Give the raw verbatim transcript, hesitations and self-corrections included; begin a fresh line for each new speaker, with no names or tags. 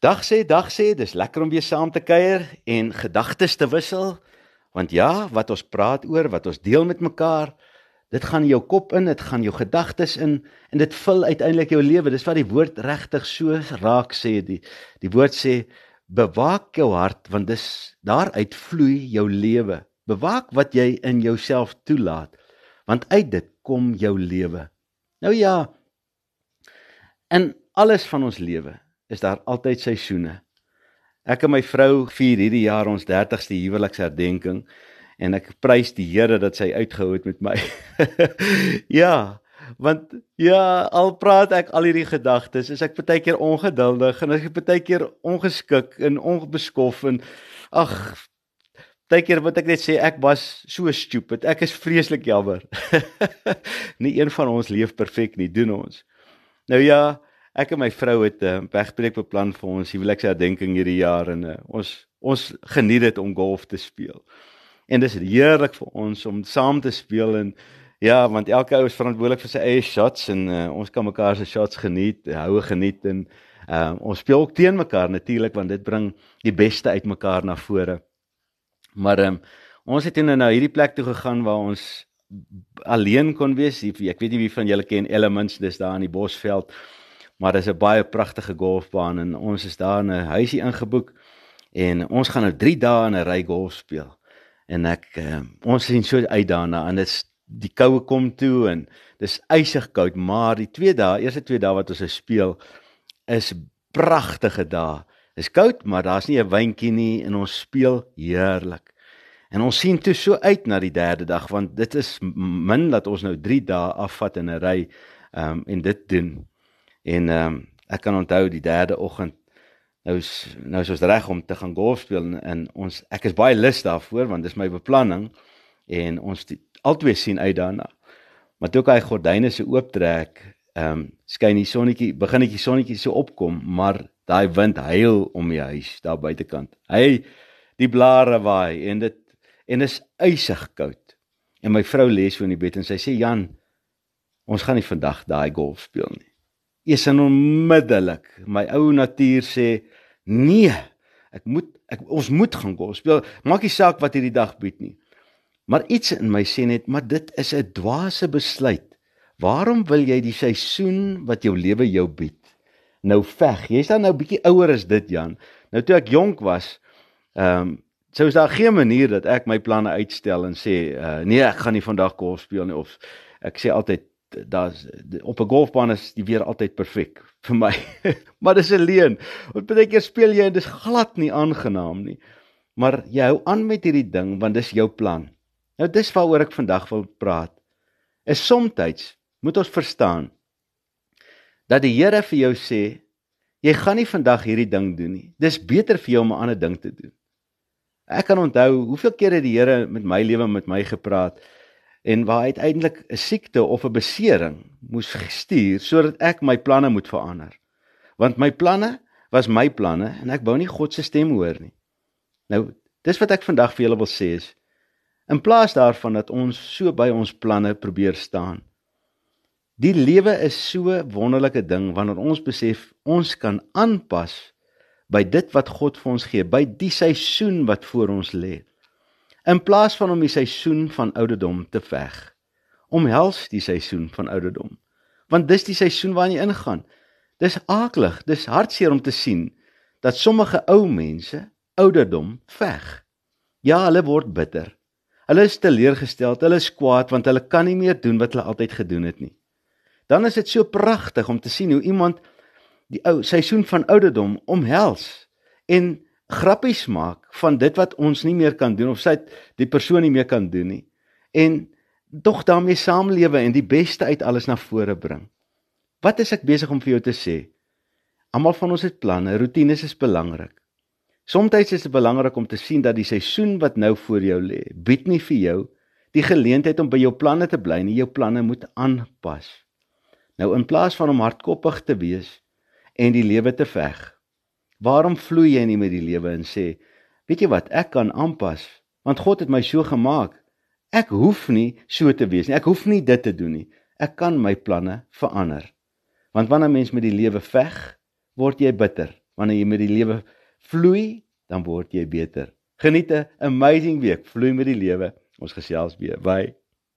Dag sê, dag sê, dis lekker om weer saam te kuier en gedagtes te wissel, want ja, wat ons praat oor, wat ons deel met mekaar, dit gaan jou kop in, dit gaan jou gedagtes in, en dit vul uiteindelik jou lewe. Dis wat die woord regtig so raak sê, die, die woord sê, bewaak jou hart, want dis, daaruit vloei jou lewe. Bewaak wat jy in jouself toelaat, want uit dit kom jou lewe. Nou ja, in alles van ons lewe, is daar altyd seisoene. Ek en my vrou vier hierdie jaar ons dertigste huweliksherdenking en ek prys die Here dat sy uitgehou het met my. Ja, want ja, al praat ek al hierdie gedagtes, is ek baie keer ongeduldig en ek is baie keer ongeskik en onbeskof en ag, baie keer wat ek net sê, ek was so stupid, ek is vreeslik jammer. Nie een van ons leef perfek nie, doen ons. Nou ja, ek en my vrou het 'n uh, wegbreek beplan vir ons huweliksherdenking hierdie jaar en uh, ons ons geniet dit om golf te speel. En dis heerlik vir ons om saam te speel en ja, want elke ou is verantwoordelik vir sy eie shots en uh, ons kan mekaar se shots geniet, houe geniet en uh, ons speel ook teen mekaar natuurlik want dit bring die beste uit mekaar na vore. Maar um, ons het nou na hierdie plek toe gegaan waar ons alleen kon wees. Ek weet nie wie van julle ken Elements, dis daar in die Bosveld. Maar dis 'n baie pragtige golfbaan en ons is daar in 'n huisie ingeboek en ons gaan nou drie dae in 'n ry golf speel. En ek uh, ons sien so uit daarna en dis die koue kom toe en dis ysig koud, maar die twee dae, eerste twee dae wat ons speel is pragtige dae. Dis koud, maar daar's nie 'n wyntjie nie en ons speel heerlik. En ons sien toe so uit na die derde dag want dit is min dat ons nou drie dae afvat in 'n ry um, en dit doen. En um, ek kan onthou die derde oggend, nou is, nou is ons reg om te gaan golf speel en, en ons, ek is baie lus daarvoor, want dis my beplanning, en ons die, albei sien uit daarna. Maar toe ek hy gordyne se ooptrek, um, skyn die sonnetjie, begin die sonnetjie so opkom, maar daai wind huil om die huis, daar buitekant. Hy, die blare waai, en dit, en is ysig koud. En my vrou lees so in die bed, en sy sê, Jan, ons gaan nie vandag daai golf speel nie. Eers en onmiddellik, my ou natuur sê, nee, ek moet, ek, ons moet gaan golf speel, maak nie saak wat hierdie dag bied nie. Maar iets in my sê net, maar dit is 'n dwaase besluit. Waarom wil jy die seisoen wat jou lewe jou bied, nou veg? Jy is dan nou bietjie ouer as dit, Jan. Nou toe ek jonk was, ehm, um, so is daar geen manier dat ek my planne uitstel en sê, uh, nee, ek gaan nie vandag golf speel nie, of ek sê altyd, Daar's, op 'n golfbaan is die weer altyd perfek vir my, maar dis 'n leuen, want baie keer speel jy en dis glad nie aangenaam nie, maar jy hou aan met hierdie ding, want dis jou plan. Nou dis waaroor ek vandag wil praat, is somtyds, moet ons verstaan, dat die Here vir jou sê, jy gaan nie vandag hierdie ding doen nie, dis beter vir jou om 'n ander ding te doen. Ek kan onthou, hoeveel keer het die Here met my lewe met my gepraat, en waar uiteindelik 'n siekte of 'n besering moes stuur, sodat ek my planne moet verander. Want my planne was my planne, en ek wou nie God se stem hoor nie. Nou, dis wat ek vandag vir julle wil sê is, in plaas daarvan dat ons so by ons planne probeer staan, die lewe is so 'n wonderlike ding, wanneer ons besef, ons kan aanpas by dit wat God vir ons gee, by die seisoen wat voor ons lê. In plaas van om die seisoen van ouderdom te veg, omhels die seisoen van ouderdom. Want dis die seisoen waarin jy ingaan. Dis aaklig, dis hartseer om te sien, dat sommige ou mense ouderdom veg. Ja, hulle word bitter. Hulle is teleurgesteld, hulle is kwaad, want hulle kan nie meer doen wat hulle altyd gedoen het nie. Dan is dit so pragtig om te sien hoe iemand die ou seisoen van ouderdom omhels, en grappies maak van dit wat ons nie meer kan doen, of sy die persoon nie meer kan doen nie, en tog daarmee saamlewe en die beste uit alles na vore bring. Wat is ek besig om vir jou te sê? Almal van ons het planne, routines is belangrik. Somstyds is dit belangrik om te sien dat die seisoen wat nou voor jou lê, bied nie vir jou die geleentheid om by jou planne te bly nie, jou planne moet aanpas. Nou in plaas van om hardkoppig te wees en die lewe te veg, waarom vloei jy nie met die lewe en sê, weet jy wat, ek kan aanpas, want God het my so gemaak, ek hoef nie so te wees nie, ek hoef nie dit te doen nie, ek kan my planne verander. Want wanneer mens met die lewe veg, word jy bitter, Wanneer jy met die lewe vloei, dan word jy beter. Geniet 'n amazing week. Vloei met die lewe. Ons gesels weer. Bye.